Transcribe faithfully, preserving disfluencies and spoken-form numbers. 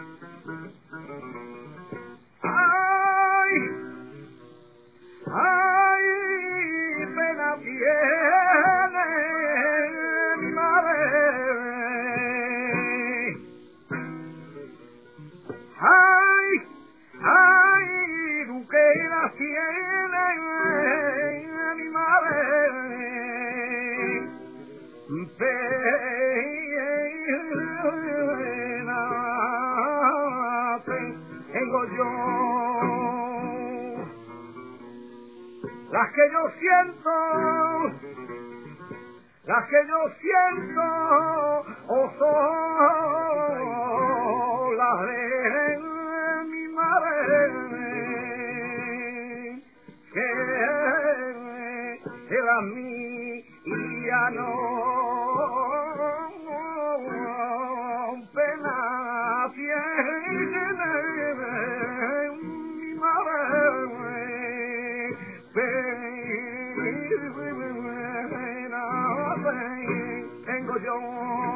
Ay, ay, pena tiene mi madre. Ay, ay, duquera tiene mi madre. Pena tengo yo, las que yo siento, las que yo siento, oh, son las de mi madre, que era mía no. Pena tiene mi madre, pena tengo yo.